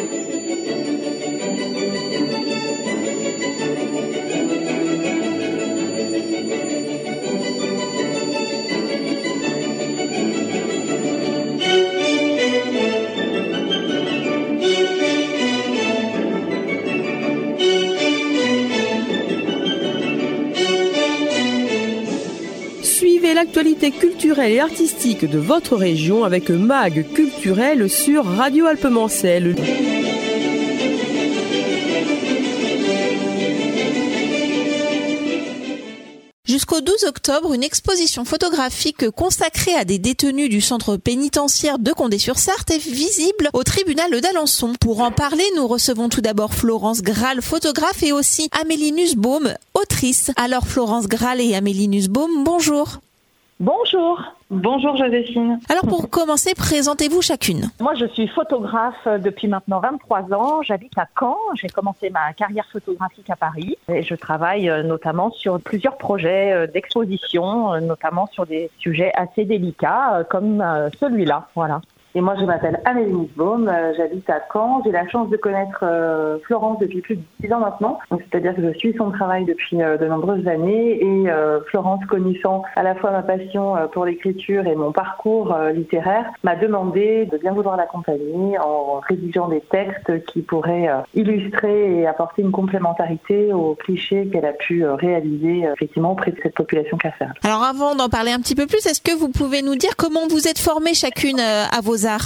Suivez l'actualité culturelle et artistique de votre région avec MAG Culturel sur Radio Alpemancel. Jusqu'au 12 octobre, une exposition photographique consacrée à des détenus du centre pénitentiaire de Condé-sur-Sarthe est visible au tribunal d'Alençon. Pour en parler, nous recevons tout d'abord Florence Graal, photographe, et aussi Amélie Nussbaum, autrice. Alors Florence Graal et Amélie Nussbaum, bonjour. Bonjour. Bonjour Joséphine. Alors pour commencer, présentez-vous chacune. Moi je suis photographe depuis maintenant 23 ans, j'habite à Caen, j'ai commencé ma carrière photographique à Paris et je travaille notamment sur plusieurs projets d'exposition, notamment sur des sujets assez délicats comme celui-là, voilà. Et moi, je m'appelle Amélie Nussbaum, j'habite à Caen. J'ai la chance de connaître Florence depuis plus de 10 ans maintenant. Donc, c'est-à-dire que je suis son travail depuis de nombreuses années. Et Florence, connaissant à la fois ma passion pour l'écriture et mon parcours littéraire, m'a demandé de bien vouloir l'accompagner en rédigeant des textes qui pourraient illustrer et apporter une complémentarité aux clichés qu'elle a pu réaliser effectivement auprès de cette population carcérale. Alors avant d'en parler un petit peu plus, est-ce que vous pouvez nous dire comment vous êtes formées chacune à vos arts?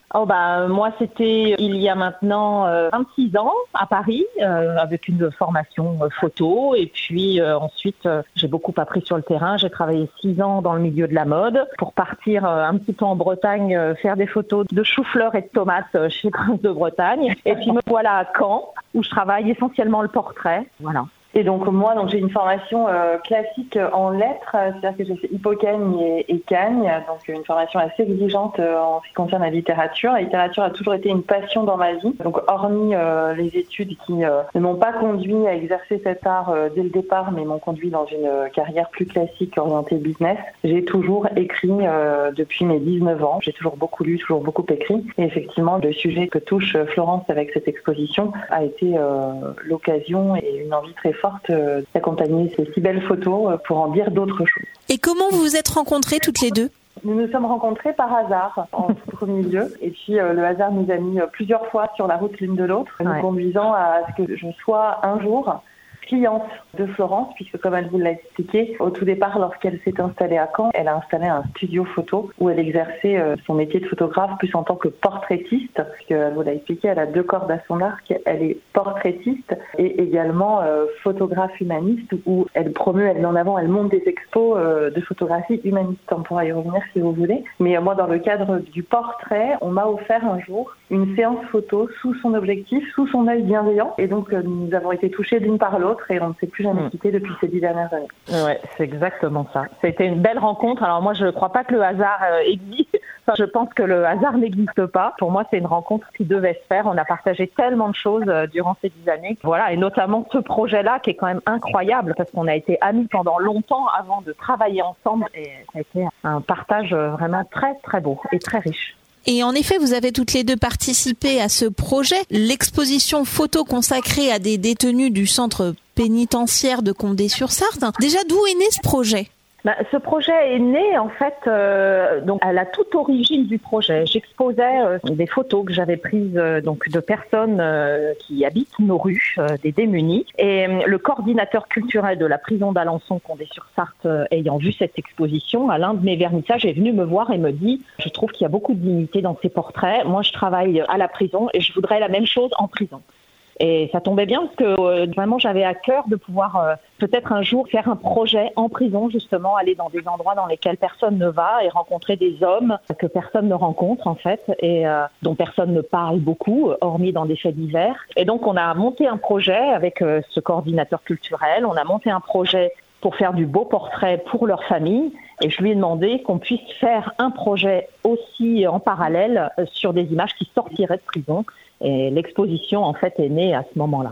Moi, c'était il y a maintenant 26 ans à Paris, avec une formation photo. Et puis ensuite, j'ai beaucoup appris sur le terrain. J'ai travaillé 6 ans dans le milieu de la mode pour partir un petit peu en Bretagne, faire des photos de choux-fleurs et de tomates chez Prince de Bretagne. Et puis me voilà à Caen, où je travaille essentiellement le portrait. Voilà. Et donc moi, j'ai une formation classique en lettres, c'est-à-dire que j'ai fait Hippocane et Cagne, donc une formation assez exigeante en ce qui concerne la littérature. La littérature a toujours été une passion dans ma vie. Donc hormis les études qui ne m'ont pas conduit à exercer cet art dès le départ, mais m'ont conduit dans une carrière plus classique orientée business, j'ai toujours écrit depuis mes 19 ans. J'ai toujours beaucoup lu, toujours beaucoup écrit. Et effectivement, le sujet que touche Florence avec cette exposition a été l'occasion et une envie très forte d'accompagner ces si belles photos pour en dire d'autres choses. Et comment vous vous êtes rencontrées toutes les deux ? Nous nous sommes rencontrés par hasard en premier lieu. Et puis le hasard nous a mis plusieurs fois sur la route l'une de l'autre, nous conduisant à ce que je sois un jour cliente de Florence, puisque comme elle vous l'a expliqué, au tout départ, lorsqu'elle s'est installée à Caen, elle a installé un studio photo où elle exerçait son métier de photographe plus en tant que portraitiste, puisqu'elle vous l'a expliqué, elle a 2 cordes à son arc, elle est portraitiste et également photographe humaniste, où elle promeut, elle met en avant, elle monte des expos de photographie humaniste. On pourra y revenir si vous voulez. Mais moi, dans le cadre du portrait, on m'a offert un jour une séance photo sous son objectif, sous son œil bienveillant. Et donc, nous avons été touchés l'une par l'autre et on ne s'est plus jamais quitté depuis ces 10 dernières années. Ouais, c'est exactement ça. C'était une belle rencontre. Alors moi, je ne crois pas que le hasard existe. Enfin, je pense que le hasard n'existe pas. Pour moi, c'est une rencontre qui devait se faire. On a partagé tellement de choses durant ces 10 années. Voilà, et notamment ce projet-là qui est quand même incroyable parce qu'on a été amis pendant longtemps avant de travailler ensemble. Et ça a été un partage vraiment très, très beau et très riche. Et en effet, vous avez toutes les deux participé à ce projet, l'exposition photo consacrée à des détenus du centre pénitentiaire de Condé-sur-Sarthe. Déjà, d'où est né ce projet ? Ce projet est né en fait donc à la toute origine du projet. J'exposais des photos que j'avais prises donc de personnes qui habitent nos rues, des démunis. Et le coordinateur culturel de la prison d'Alençon Condé-sur-Sarthe, ayant vu cette exposition, à l'un de mes vernissages, est venu me voir et me dit « Je trouve qu'il y a beaucoup de dignité dans ces portraits. Moi, je travaille à la prison et je voudrais la même chose en prison. » Et ça tombait bien parce que vraiment j'avais à cœur de pouvoir peut-être un jour faire un projet en prison, justement aller dans des endroits dans lesquels personne ne va et rencontrer des hommes que personne ne rencontre en fait et dont personne ne parle beaucoup, hormis dans des faits divers. Et donc on a monté un projet avec ce coordinateur culturel, on a monté un projet pour faire du beau portrait pour leur famille. Et je lui ai demandé qu'on puisse faire un projet aussi en parallèle sur des images qui sortiraient de prison. Et l'exposition, en fait, est née à ce moment-là, quoi.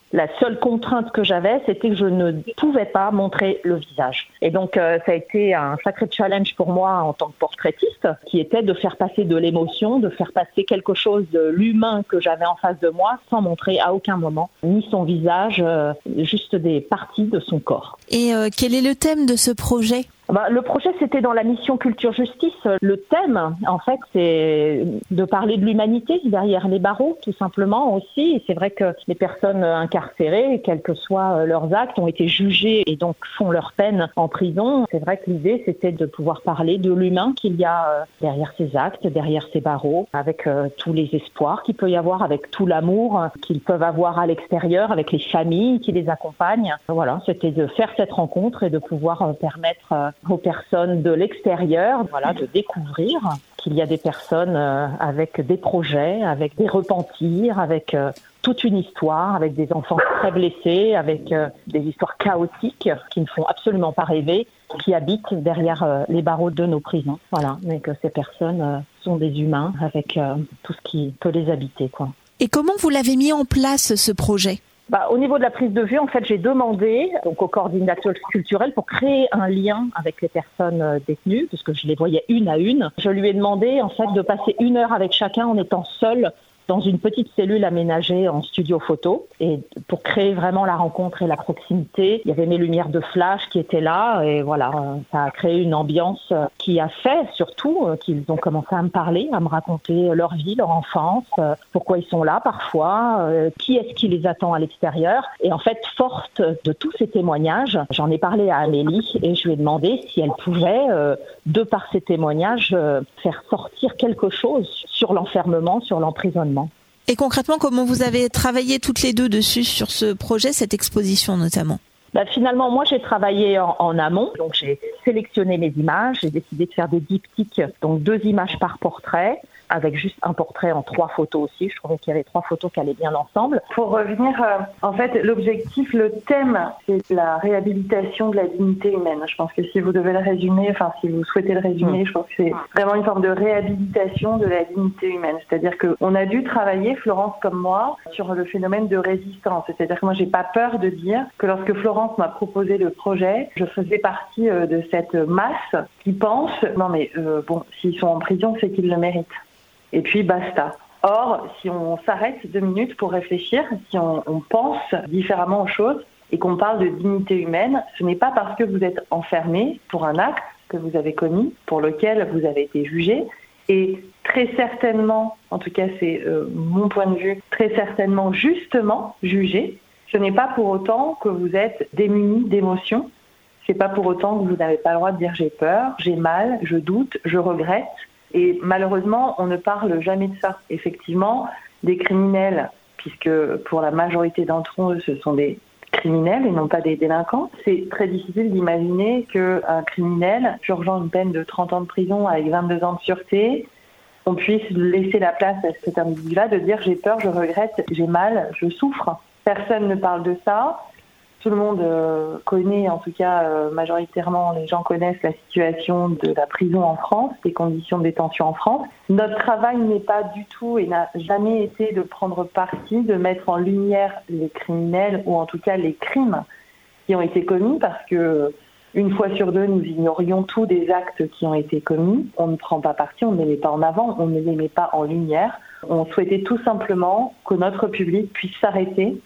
La seule contrainte que j'avais, c'était que je ne pouvais pas montrer le visage. Et donc, ça a été un sacré challenge pour moi en tant que portraitiste, qui était de faire passer de l'émotion, de faire passer quelque chose de l'humain que j'avais en face de moi, sans montrer à aucun moment ni son visage, juste des parties de son corps. Et quel est le thème de ce projet ? Le projet, c'était dans la mission Culture Justice. Le thème, en fait, c'est de parler de l'humanité derrière les barreaux, tout simplement aussi. Et c'est vrai que les personnes incarcérées, quels que soient leurs actes, ont été jugées et donc font leur peine en prison. C'est vrai que l'idée, c'était de pouvoir parler de l'humain qu'il y a derrière ces actes, derrière ces barreaux, avec tous les espoirs qu'il peut y avoir, avec tout l'amour qu'ils peuvent avoir à l'extérieur, avec les familles qui les accompagnent. Voilà, c'était de faire cette rencontre et de pouvoir permettre aux personnes de l'extérieur, de découvrir qu'il y a des personnes avec des projets, avec des repentirs, avec toute une histoire, avec des enfants très blessés, avec des histoires chaotiques qui ne font absolument pas rêver, qui habitent derrière les barreaux de nos prisons. Voilà, mais que ces personnes sont des humains avec tout ce qui peut les habiter, quoi. Et comment vous l'avez mis en place, ce projet ? Au niveau de la prise de vue, en fait, j'ai demandé au coordinateur culturel pour créer un lien avec les personnes détenues, puisque je les voyais une à une. Je lui ai demandé, en fait, de passer 1 heure avec chacun en étant seul dans une petite cellule aménagée en studio photo, et pour créer vraiment la rencontre et la proximité. Il y avait mes lumières de flash qui étaient là, et voilà, ça a créé une ambiance qui a fait surtout qu'ils ont commencé à me parler, à me raconter leur vie, leur enfance, pourquoi ils sont là parfois, qui est-ce qui les attend à l'extérieur. Et en fait, forte de tous ces témoignages, j'en ai parlé à Amélie et je lui ai demandé si elle pouvait, de par ces témoignages, faire sortir quelque chose sur l'enfermement, sur l'emprisonnement. Et concrètement, comment vous avez travaillé toutes les deux dessus sur ce projet, cette exposition notamment ? Finalement, moi, j'ai travaillé en amont. Donc, j'ai sélectionné mes images. J'ai décidé de faire des diptyques, donc 2 images par portrait, avec juste un portrait en 3 photos aussi. Je trouvais qu'il y avait 3 photos qui allaient bien ensemble. Pour revenir, en fait, l'objectif, le thème, c'est la réhabilitation de la dignité humaine. Je pense que si vous devez le résumer, si vous souhaitez le résumer, je pense que c'est vraiment une forme de réhabilitation de la dignité humaine. C'est-à-dire qu'on a dû travailler, Florence comme moi, sur le phénomène de résistance. C'est-à-dire que moi, j'ai pas peur de dire que lorsque Florence m'a proposé le projet, je faisais partie de cette masse qui pense, s'ils sont en prison, c'est qu'ils le méritent. Et puis basta. Or, si on s'arrête 2 minutes pour réfléchir, si on pense différemment aux choses et qu'on parle de dignité humaine, ce n'est pas parce que vous êtes enfermé pour un acte que vous avez commis, pour lequel vous avez été jugé, et très certainement, en tout cas c'est mon point de vue, très certainement justement jugé. Ce n'est pas pour autant que vous êtes démuni d'émotions. C'est pas pour autant que vous n'avez pas le droit de dire j'ai peur, j'ai mal, je doute, je regrette. Et malheureusement, on ne parle jamais de ça. Effectivement, des criminels, puisque pour la majorité d'entre eux, ce sont des criminels et non pas des délinquants. C'est très difficile d'imaginer qu'un criminel, purgeant une peine de 30 ans de prison avec 22 ans de sûreté, on puisse laisser la place à cet individu-là de dire j'ai peur, je regrette, j'ai mal, je souffre. Personne ne parle de ça. Tout le monde connaît, en tout cas majoritairement, les gens connaissent la situation de la prison en France, des conditions de détention en France. Notre travail n'est pas du tout et n'a jamais été de prendre parti, de mettre en lumière les criminels ou en tout cas les crimes qui ont été commis, parce que une fois sur 2, nous ignorions tous des actes qui ont été commis. On ne prend pas parti, on ne les met pas en avant, on ne les met pas en lumière. On souhaitait tout simplement que notre public puisse s'arrêter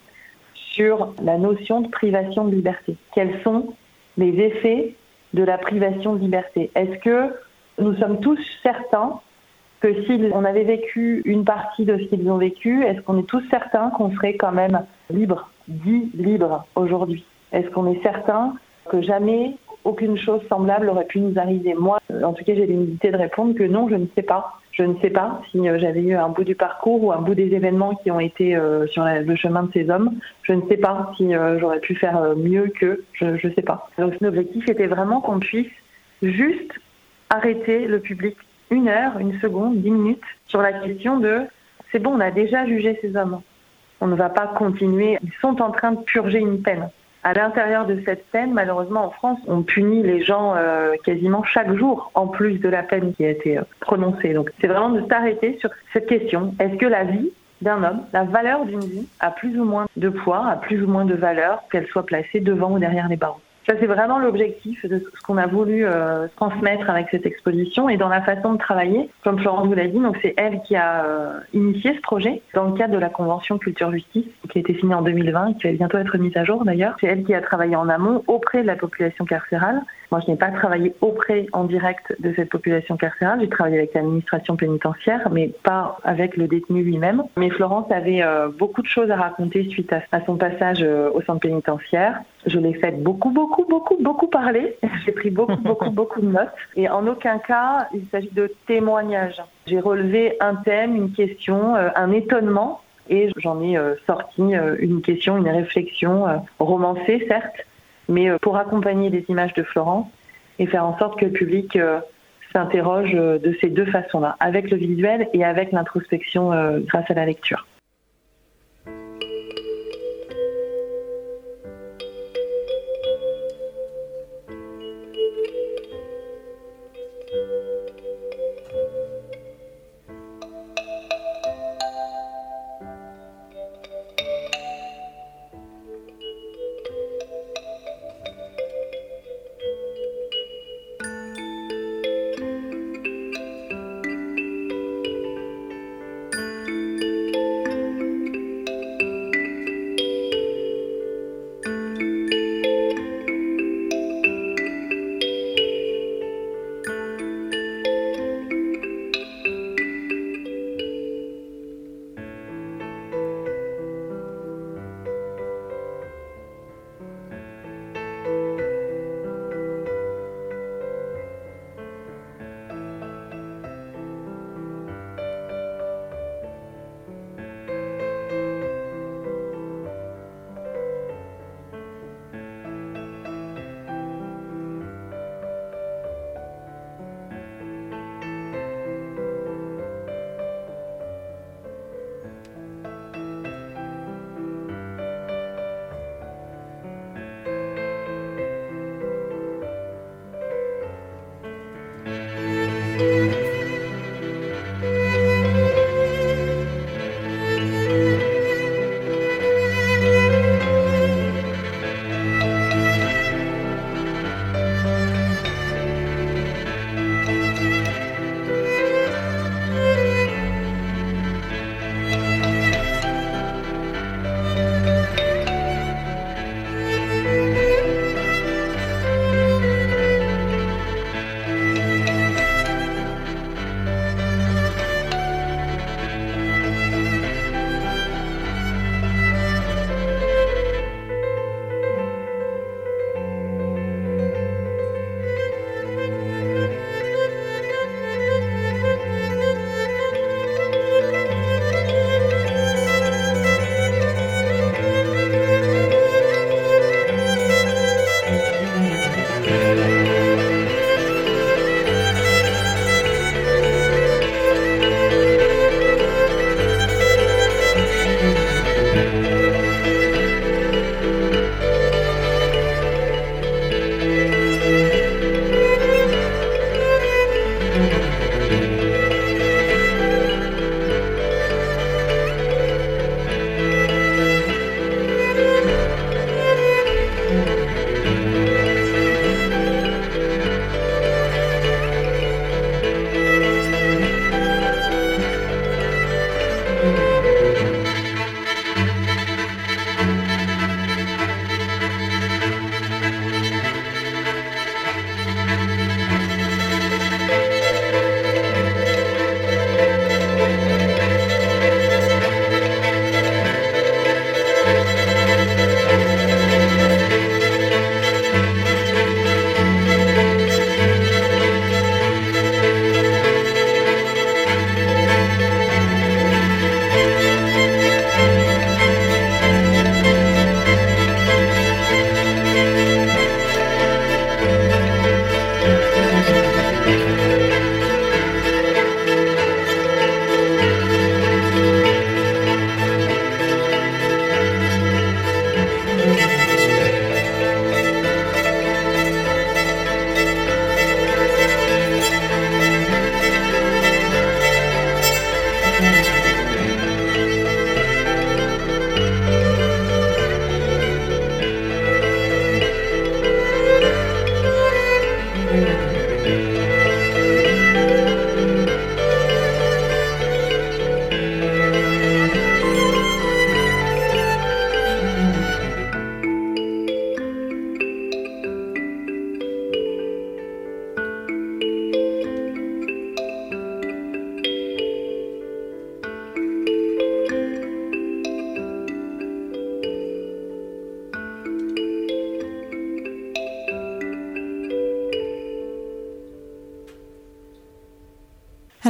sur la notion de privation de liberté. Quels sont les effets de la privation de liberté ? Est-ce que nous sommes tous certains que si on avait vécu une partie de ce qu'ils ont vécu, est-ce qu'on est tous certains qu'on serait quand même libre, dit libre aujourd'hui ? Est-ce qu'on est certain que jamais aucune chose semblable aurait pu nous arriver ? Moi, en tout cas, j'ai l'humilité de répondre que non, je ne sais pas. Je ne sais pas si j'avais eu un bout du parcours ou un bout des événements qui ont été sur le chemin de ces hommes. Je ne sais pas si j'aurais pu faire mieux qu'eux. Je ne sais pas. Donc l'objectif était vraiment qu'on puisse juste arrêter le public 1 heure, 1 seconde, 10 minutes sur la question de c'est bon, on a déjà jugé ces hommes. On ne va pas continuer. Ils sont en train de purger une peine. À l'intérieur de cette peine, malheureusement, en France, on punit les gens quasiment chaque jour, en plus de la peine qui a été prononcée. Donc, c'est vraiment de s'arrêter sur cette question. Est-ce que la vie d'un homme. La valeur d'une vie a plus ou moins de poids, a plus ou moins de valeur, qu'elle soit placée devant ou derrière les barreaux. Ça, c'est vraiment l'objectif de ce qu'on a voulu transmettre avec cette exposition et dans la façon de travailler. Comme Florence vous l'a dit, donc c'est elle qui a initié ce projet dans le cadre de la Convention Culture-Justice qui a été signée en 2020 et qui va bientôt être mise à jour d'ailleurs. C'est elle qui a travaillé en amont auprès de la population carcérale. Moi, je n'ai pas travaillé auprès en direct de cette population carcérale. J'ai travaillé avec l'administration pénitentiaire, mais pas avec le détenu lui-même. Mais Florence avait beaucoup de choses à raconter suite à son passage au centre pénitentiaire. Je l'ai fait beaucoup parler. J'ai pris beaucoup de notes. Et en aucun cas, il s'agit de témoignages. J'ai relevé un thème, une question, un étonnement. Et j'en ai sorti une question, une réflexion romancée, certes, mais pour accompagner les images de Florence et faire en sorte que le public s'interroge de ces deux façons-là, avec le visuel et avec l'introspection grâce à la lecture.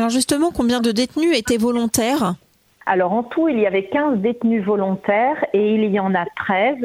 Alors justement, combien de détenus étaient volontaires ? Alors en tout, il y avait 15 détenus volontaires et il y en a 13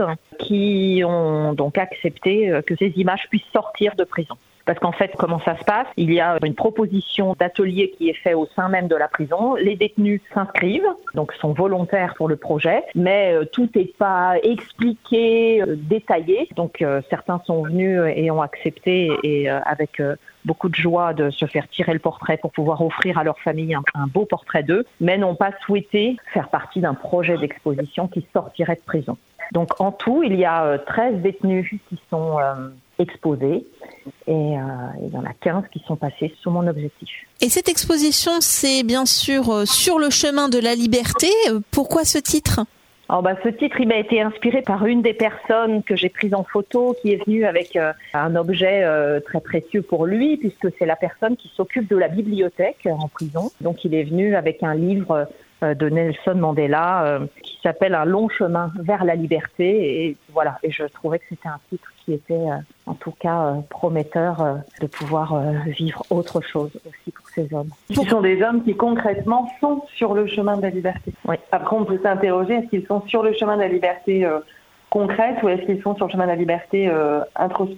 qui ont donc accepté que ces images puissent sortir de prison. Parce qu'en fait, comment ça se passe ? Il y a une proposition d'atelier qui est faite au sein même de la prison. Les détenus s'inscrivent, donc sont volontaires pour le projet, mais tout n'est pas expliqué, détaillé. Donc certains sont venus et ont accepté et avec beaucoup de joie de se faire tirer le portrait pour pouvoir offrir à leur famille un beau portrait d'eux, mais n'ont pas souhaité faire partie d'un projet d'exposition qui sortirait de prison. Donc en tout, il y a 13 détenus qui sont exposés et il y en a 15 qui sont passés sous mon objectif. Et cette exposition, c'est bien sûr sur le chemin de la liberté. Pourquoi ce titre ? Alors ce titre, il m'a été inspiré par une des personnes que j'ai prises en photo qui est venue avec un objet très précieux pour lui, puisque c'est la personne qui s'occupe de la bibliothèque en prison. Donc il est venu avec un livre de Nelson Mandela qui s'appelle « Un long chemin vers la liberté ». Et voilà, et je trouvais que c'était un titre qui était en tout cas prometteur de pouvoir vivre autre chose aussi pour ces hommes. Ce sont des hommes qui concrètement sont sur le chemin de la liberté. Oui. Après, on peut s'interroger, est-ce qu'ils sont sur le chemin de la liberté concrète ou est-ce qu'ils sont sur le chemin de la liberté introspectivement ?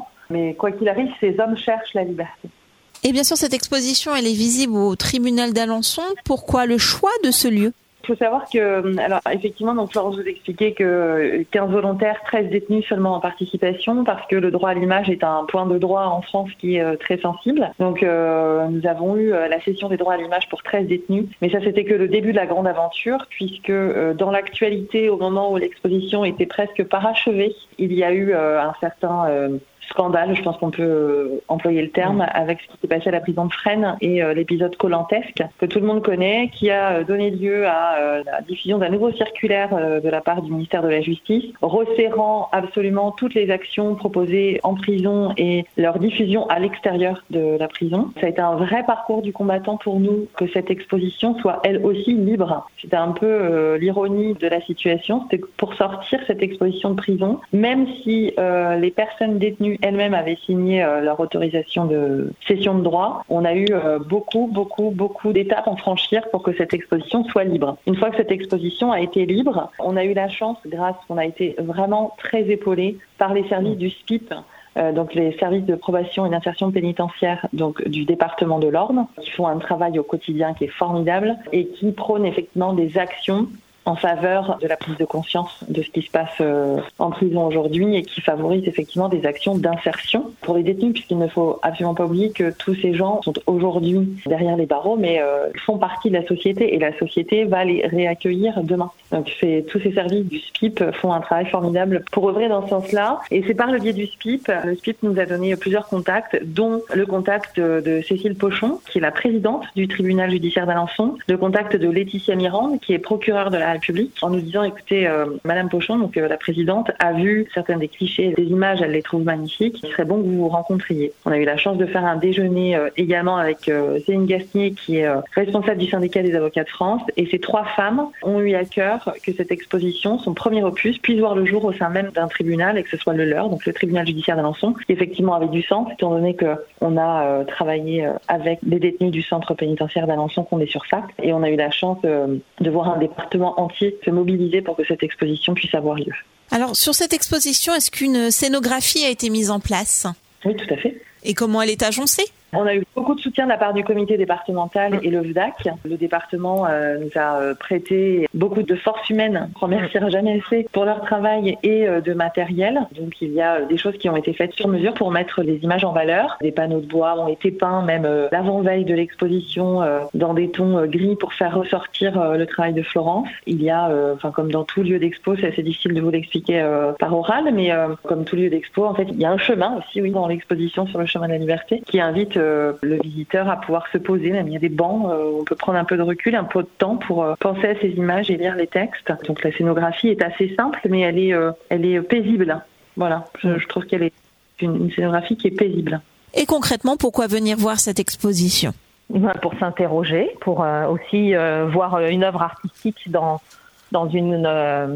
Mais quoi qu'il arrive, ces hommes cherchent la liberté. Et bien sûr, cette exposition, elle est visible au tribunal d'Alençon. Pourquoi le choix de ce lieu ? Il faut savoir que, alors effectivement, donc Florence vous expliquait que 15 volontaires, 13 détenus seulement en participation, parce que le droit à l'image est un point de droit en France qui est très sensible. Donc nous avons eu la cession des droits à l'image pour 13 détenus, mais ça c'était que le début de la grande aventure, puisque dans l'actualité, au moment où l'exposition était presque parachevée, il y a eu un certain scandale, je pense qu'on peut employer le terme, avec ce qui s'est passé à la prison de Fresnes et l'épisode Colantesque, que tout le monde connaît, qui a donné lieu à la diffusion d'un nouveau circulaire de la part du ministère de la Justice, resserrant absolument toutes les actions proposées en prison et leur diffusion à l'extérieur de la prison. Ça a été un vrai parcours du combattant pour nous, que cette exposition soit elle aussi libre. C'était un peu l'ironie de la situation, c'était que pour sortir cette exposition de prison, même si les personnes détenues elles-mêmes avaient signé leur autorisation de cession de droit, on a eu beaucoup d'étapes à franchir pour que cette exposition soit libre. Une fois que cette exposition a été libre, on a eu la chance, on a été vraiment très épaulés par les services du SPIP, donc les services de probation et d'insertion pénitentiaire donc du département de l'Orne, qui font un travail au quotidien qui est formidable et qui prônent effectivement des actions en faveur de la prise de conscience de ce qui se passe en prison aujourd'hui et qui favorise effectivement des actions d'insertion pour les détenus, puisqu'il ne faut absolument pas oublier que tous ces gens sont aujourd'hui derrière les barreaux, mais font partie de la société et la société va les réaccueillir demain. Donc tous ces services du SPIP font un travail formidable pour œuvrer dans ce sens-là. Et c'est par le biais du SPIP. Le SPIP nous a donné plusieurs contacts, dont le contact de Cécile Pochon, qui est la présidente du tribunal judiciaire d'Alençon, le contact de Laetitia Mirande, qui est procureure de la République, en nous disant écoutez, Madame Pochon, donc la présidente, a vu certains des clichés, des images, elle les trouve magnifiques, il serait bon que vous vous rencontriez. On a eu la chance de faire un déjeuner également avec Céline Gasnier, qui est responsable du syndicat des avocats de France, et ces 3 femmes ont eu à cœur que cette exposition, son premier opus, puisse voir le jour au sein même d'un tribunal, et que ce soit le leur, donc le tribunal judiciaire d'Alençon, qui effectivement avait du sens, étant donné qu'on a travaillé avec des détenus du centre pénitentiaire d'Alençon, qu'on est sur Sac, et on a eu la chance de voir un département entier se mobiliser pour que cette exposition puisse avoir lieu. Alors, sur cette exposition, est-ce qu'une scénographie a été mise en place ? Oui, tout à fait. Et comment elle est agencée ? On a eu beaucoup de soutien de la part du comité départemental et le VDAC. Le département nous a prêté beaucoup de force humaine, on ne remerciera jamais assez, pour leur travail et de matériel. Donc il y a des choses qui ont été faites sur mesure pour mettre les images en valeur. Des panneaux de bois ont été peints, même l'avant-veille de l'exposition, dans des tons gris pour faire ressortir le travail de Florence. Il y a, comme dans tout lieu d'expo, c'est assez difficile de vous l'expliquer par oral, mais comme tout lieu d'expo, en fait, il y a un chemin aussi, oui, dans l'exposition sur le chemin de la liberté, qui invite le visiteur à pouvoir se poser. Même il y a des bancs, on peut prendre un peu de recul, un peu de temps pour penser à ces images et lire les textes. Donc la scénographie est assez simple, mais elle est paisible. Voilà, je trouve qu'elle est une scénographie qui est paisible. Et concrètement, pourquoi venir voir cette exposition ? Pour s'interroger, pour aussi voir une œuvre artistique dans une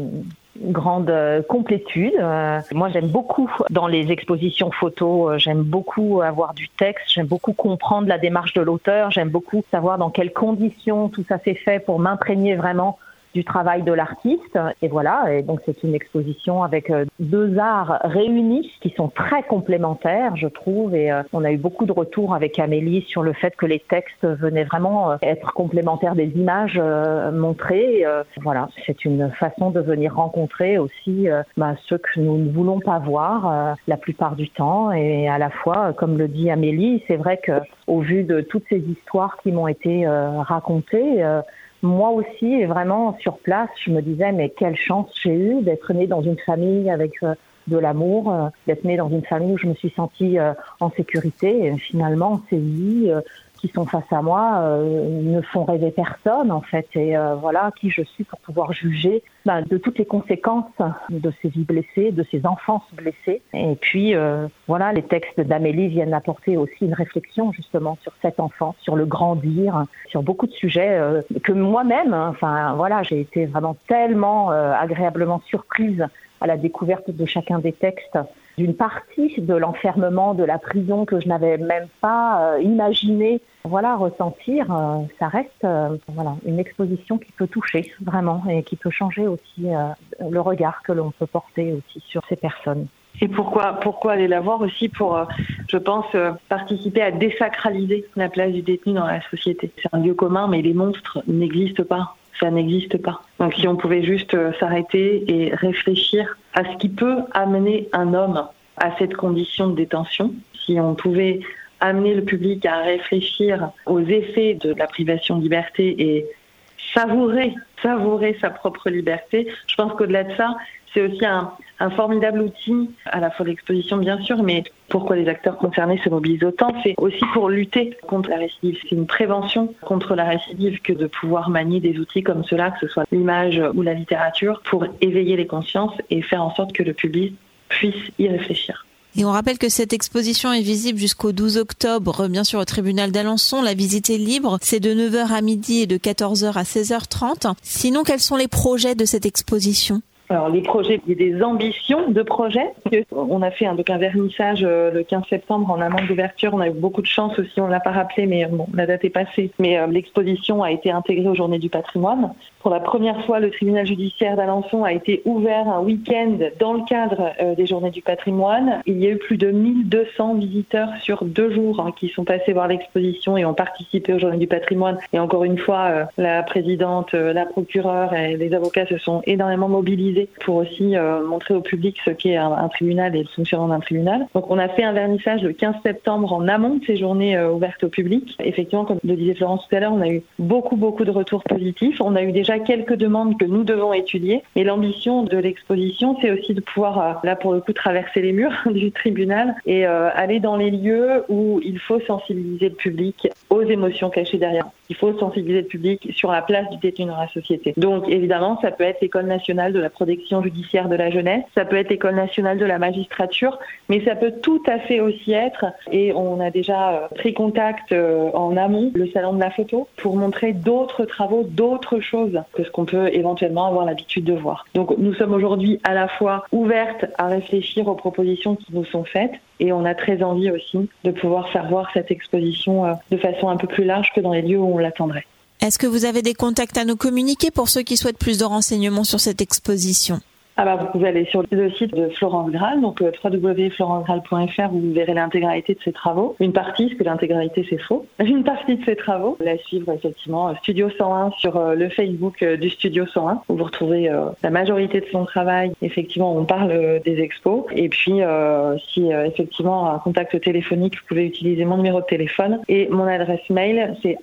grande complétude. Moi, j'aime beaucoup dans les expositions photos, j'aime beaucoup avoir du texte, j'aime beaucoup comprendre la démarche de l'auteur, j'aime beaucoup savoir dans quelles conditions tout ça s'est fait pour m'imprégner vraiment du travail de l'artiste. Et voilà, et donc c'est une exposition avec 2 arts réunis qui sont très complémentaires, je trouve. Et on a eu beaucoup de retours avec Amélie sur le fait que les textes venaient vraiment être complémentaires des images montrées. Voilà, c'est une façon de venir rencontrer aussi ceux que nous ne voulons pas voir la plupart du temps. Et à la fois, comme le dit Amélie, c'est vrai que au vu de toutes ces histoires qui m'ont été racontées, moi aussi, vraiment, sur place, je me disais, mais quelle chance j'ai eue d'être née dans une famille avec de l'amour, d'être née dans une famille où je me suis sentie en sécurité. Et finalement, ces vies qui sont face à moi ne font rêver personne, en fait. Et voilà, qui je suis pour pouvoir juger de toutes les conséquences de ces vies blessées, de ces enfances blessées. Et puis, voilà, les textes d'Amélie viennent apporter aussi une réflexion, justement, sur cette enfance, sur le grandir, sur beaucoup de sujets que moi-même, voilà, j'ai été vraiment tellement agréablement surprise à la découverte de chacun des textes, d'une partie de l'enfermement, de la prison que je n'avais même pas imaginé ressentir. Ça reste une exposition qui peut toucher vraiment et qui peut changer aussi le regard que l'on peut porter aussi sur ces personnes. Et pourquoi aller la voir aussi pour, je pense, participer à désacraliser la place du détenu dans la société. C'est un lieu commun, mais les monstres n'existent pas. Ça n'existe pas. Donc si on pouvait juste s'arrêter et réfléchir à ce qui peut amener un homme à cette condition de détention, si on pouvait amener le public à réfléchir aux effets de la privation de liberté et savourer sa propre liberté, je pense qu'au-delà de ça, c'est aussi un formidable outil, à la fois l'exposition bien sûr, mais pourquoi les acteurs concernés se mobilisent autant, c'est aussi pour lutter contre la récidive. C'est une prévention contre la récidive que de pouvoir manier des outils comme cela, que ce soit l'image ou la littérature, pour éveiller les consciences et faire en sorte que le public puisse y réfléchir. Et on rappelle que cette exposition est visible jusqu'au 12 octobre, bien sûr au tribunal d'Alençon. La visite est libre, c'est de 9h à midi et de 14h à 16h30. Sinon, quels sont les projets de cette exposition ? Alors les projets, il y a des ambitions de projets. On a fait un vernissage le 15 septembre en amont d'ouverture. On a eu beaucoup de chance aussi, on ne l'a pas rappelé, mais bon, la date est passée. Mais l'exposition a été intégrée aux Journées du patrimoine. Pour la première fois, le tribunal judiciaire d'Alençon a été ouvert un week-end dans le cadre des Journées du patrimoine. Il y a eu plus de 1200 visiteurs sur 2 jours qui sont passés voir l'exposition et ont participé aux Journées du patrimoine. Et encore une fois, la présidente, la procureure et les avocats se sont énormément mobilisés pour aussi montrer au public ce qu'est un tribunal et le fonctionnement d'un tribunal. Donc on a fait un vernissage le 15 septembre en amont de ces journées ouvertes au public. Effectivement, comme le disait Florence tout à l'heure, on a eu beaucoup de retours positifs. On a eu déjà quelques demandes que nous devons étudier. Et l'ambition de l'exposition, c'est aussi de pouvoir, là pour le coup, traverser les murs du tribunal et aller dans les lieux où il faut sensibiliser le public aux émotions cachées derrière. Il faut sensibiliser le public sur la place du détenu dans la société. Donc évidemment, ça peut être l'École nationale de la protection judiciaire de la jeunesse, ça peut être l'École nationale de la magistrature, mais ça peut tout à fait aussi être, et on a déjà pris contact en amont, le salon de la photo, pour montrer d'autres travaux, d'autres choses que ce qu'on peut éventuellement avoir l'habitude de voir. Donc nous sommes aujourd'hui à la fois ouvertes à réfléchir aux propositions qui nous sont faites, et on a très envie aussi de pouvoir faire voir cette exposition de façon un peu plus large que dans les lieux où on l'attendrait. Est-ce que vous avez des contacts à nous communiquer pour ceux qui souhaitent plus de renseignements sur cette exposition ? Vous pouvez aller sur le site de Florence Graal, donc www.florencegraal.fr, vous verrez l'intégralité de ses travaux. Une partie, parce que l'intégralité c'est faux, une partie de ses travaux. La suivre effectivement Studio 101 sur le Facebook du Studio 101, où vous retrouvez la majorité de son travail. Effectivement, on parle des expos. Et puis, si effectivement un contact téléphonique, vous pouvez utiliser mon numéro de téléphone. Et mon adresse mail, c'est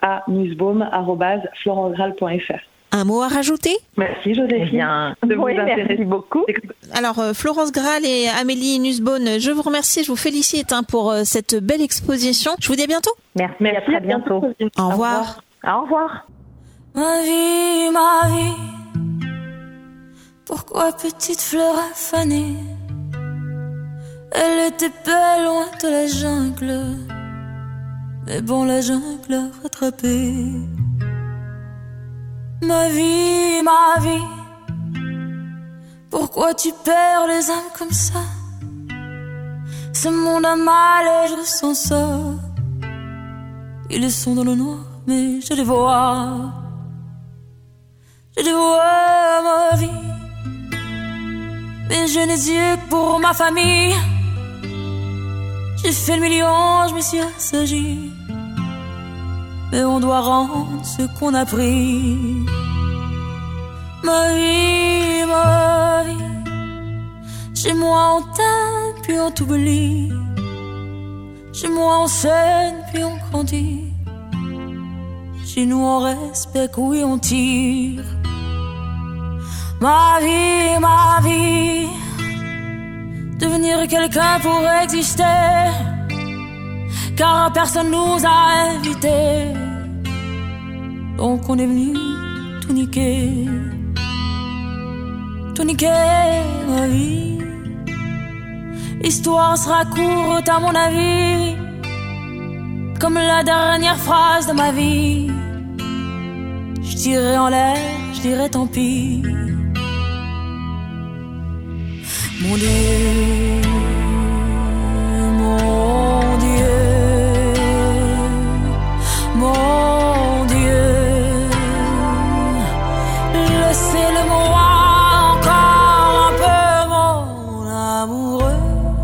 anussbaum@florencegraal.fr. Un mot à rajouter ? Merci Joséphine. Merci beaucoup. Alors Florence Graal et Amélie Nussbaum, je vous remercie, je vous félicite pour cette belle exposition. Je vous dis à bientôt. Merci, à très bientôt. Au revoir. Au revoir. Ma vie, pourquoi petite fleur affanée? Elle était belle loin de la jungle, mais bon, la jungle a rattrapé. Ma vie, Pourquoi tu perds les âmes comme ça? Ce monde a mal et je ressens ça. Ils sont dans le noir, mais je les vois. Je les vois, ma vie. Mais je n'ai Dieu que pour ma famille. J'ai fait le million, je me suis assagi. Mais on doit rendre ce qu'on a pris. Ma vie, ma vie. Chez moi on t'aime, puis on t'oublie. Chez moi on s'aime, puis on grandit. Chez nous on respecte, oui on tire. Ma vie. Devenir quelqu'un pour exister. Car personne nous a invités. Donc on est venu tout niquer. Tout niquer, ma vie. L'histoire sera courte à mon avis. Comme la dernière phrase de ma vie. Je tirerai en l'air, je dirai tant pis. Mon Dieu, mon Dieu, mon Dieu, laissez-le-moi encore un peu, mon amoureux.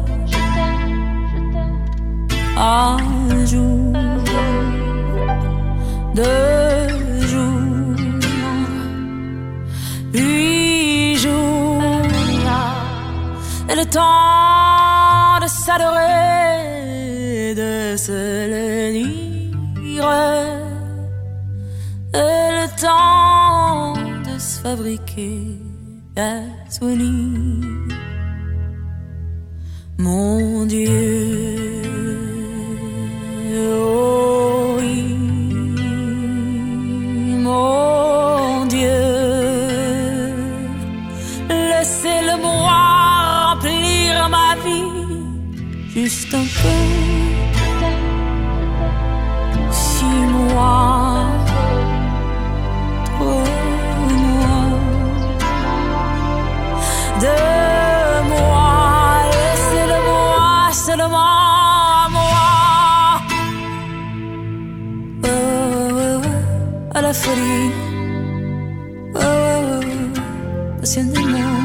Un jour, 2 jours, 8 jours. Et le temps de s'adorer, de se le dire. Et le temps de se fabriquer un souvenir. Mon Dieu, oh oui, mon Dieu, laissez-le-moi remplir ma vie, juste un peu. 6 mois, 3 mois, 2 mois, laissez-le-moi seulement à moi. À la folie, passionnément.